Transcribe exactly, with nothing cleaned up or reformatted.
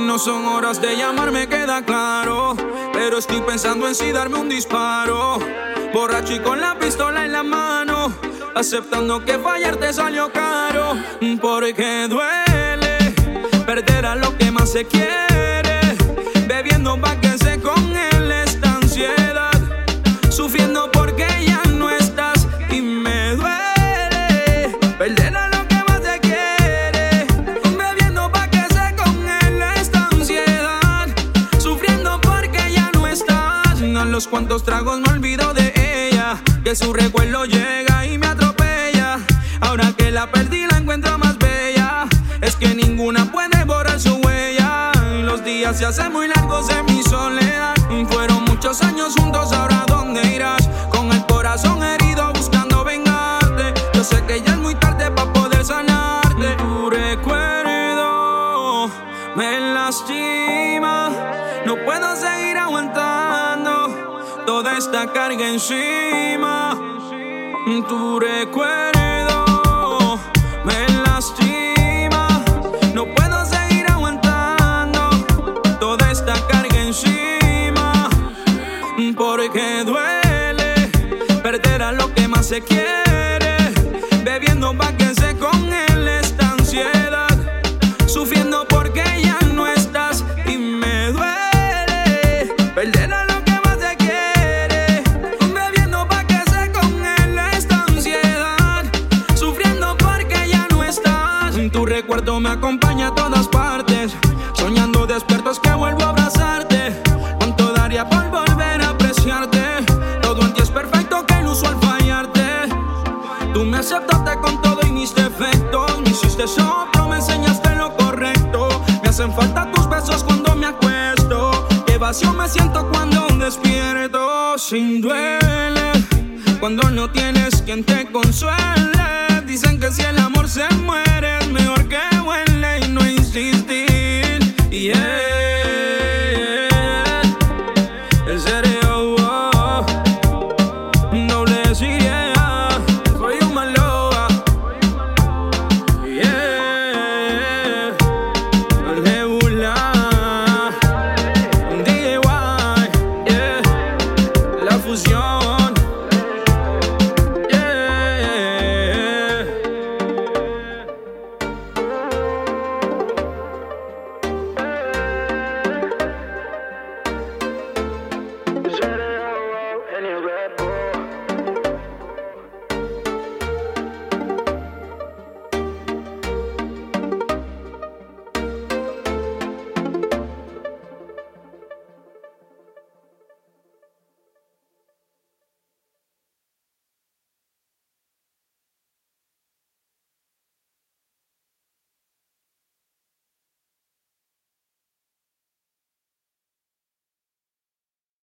No son horas de llamar, me queda claro, pero estoy pensando en si darme un disparo. Borracho y con la pistola en la mano, aceptando que fallarte salió caro. Porque duele perder a lo que más se quiere, bebiendo pa' que se con él esta ansiedad, sufriendo porque ya no estás. Y me duele perder a lo que más se quiere, bebiendo pa' que se con él esta ansiedad, sufriendo porque ya no estás. A los cuantos tragos me olvido de ella, que su recuerdo llega y me atropella. Ahora que la perdí la encuentro más bella, es que ninguna puede borrar su huella. Los días se hacen muy largos en mi soledad, fueron muchos años juntos, ahora ¿dónde irás? Con el corazón herido buscando vengarte. Yo sé que ya es muy tarde para poder sanarte. Tu recuerdo me lastima, no puedo seguir aguantando toda esta carga encima. Tu recuerdo me lastima, no puedo seguir aguantando toda esta carga encima. Porque duele perder a lo que más se quiere, bebiendo pa' que se con él esta ansiedad, sufriendo porque ya no estás. Y me duele perder a lo que más se quiere, bebiendo pa' que se con él esta ansiedad, sufriendo porque ya no estás. Tu recuerdo me acompaña a todas partes, soñando despiertos que vuelvo a abrazarte. Cuánto daría por volver a apreciarte, todo en ti es perfecto, que iluso al fallarte. Tú me aceptaste con todo y mis defectos, me hiciste soplo, me enseñaste lo correcto. Me hacen falta tus besos cuando me acuesto, qué vacío me siento cuando despierto. Sin duele cuando no tienes quien te consuele. Dicen que si el amor se muere es mejor que huele y no insistir. Yeah. En serio, oh, doble S, yeah. Soy un maloa, yeah. Nebula, D J Y, yeah. La fusión.